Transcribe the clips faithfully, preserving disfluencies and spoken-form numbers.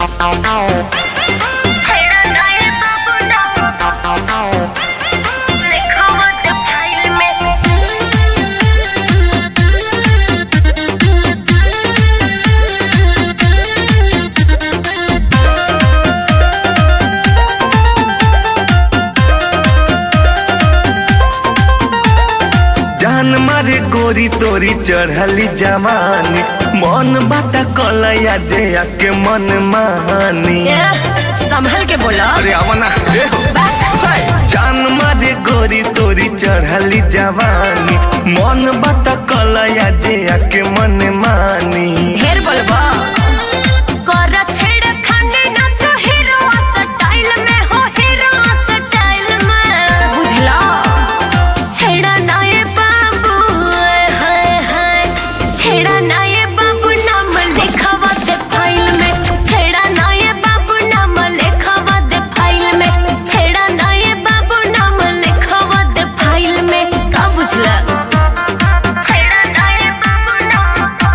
जान मारे गोरी तोरी चढ़ली जवानी मन बाता कलया जे आके मन मानी संभल के बोला। अरे आवना जान मारे गोरी तोरी चढ़ली जवानी मन बाता कलया जे आके मन मानी ढेर बोलबा कर छेड़ खाने ना तो हीरो स्टाइल में हो हीरो स्टाइल में बुझला छेड़ा ना ये बाबू हाय हाय छेड़ा ना ये बाबू नाम लिखवा दे फाइल में छेड़ा ना ये बाबू नाम लिखवा दे फाइल में छेड़ा ना ये बाबू नाम लिखवा दे फाइल में का बुझला छेड़ा ना ये बाबू नाम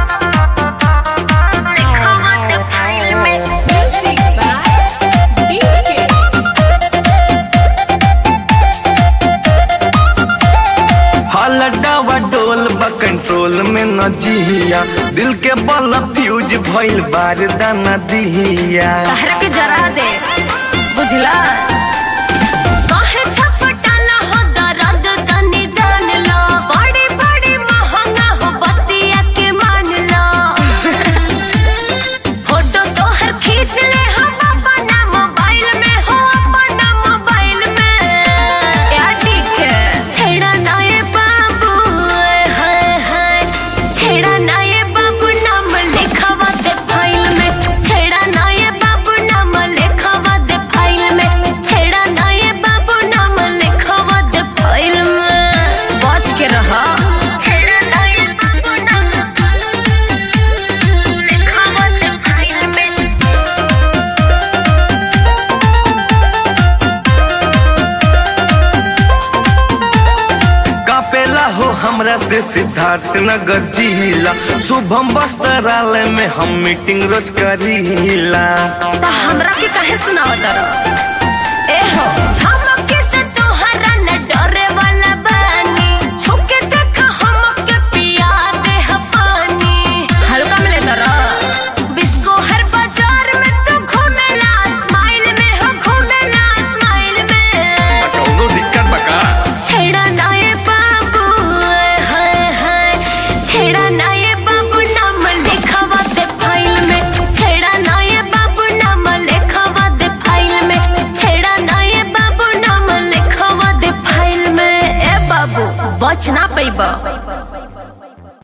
लिखवा दे फाइल में म्यूजिक बाय डीके हलडावा डोल बा कंट्रोल में न जिया दिल के बल फ्यूज भइल बार दाना दिया कहर के जरा दे बुझला काहे छपटाला हो दर्द तनी जान लो बड़ी बड़ी महंगा हो बतिया के मान लो फोटो तोहर खींच ले हम अपना मोबाइल में हो अपना मोबाइल में क्या ठीक है छेड़ा ना ये बाबू हाय हाय छेड़ा ना ये बाबू नाम लिखवा दे फाइल में छेड़ा ना ये बाबू नाम लिखवा दे फाइल में छेड़ा ना ये बाबू नाम लिखवा दे फाइल में बच के रहा छेड़ा ना ये बाबू नाम लिखवा दे फाइल में कापेला हो हमरा से सिद्धार्थ नगर जिला शुभम वस्त्रालय में हम मीटिंग रोज करीला ता हमरा के काहे सुनावत रह ए हो हम किसे तोहरा न डरे वाला बानी छुके देखा हम के पिया दे ह पानी हल्का में लेता रह बिस्को हर बाजार में तू घूमेला स्माइल में हो घूमेला स्माइल में कौनो दिक्कत बका छेड़ा ना ये बाबू हाय हाय छेड़ा ना ये बाबू नाम लिखवा दे फाइल में छेड़ा ना ये बाबू नाम लिखवा दे फाइल में छेड़ा ना ये बाबू नाम लिखवा दे फाइल में ए बाबू बच ना पैबा।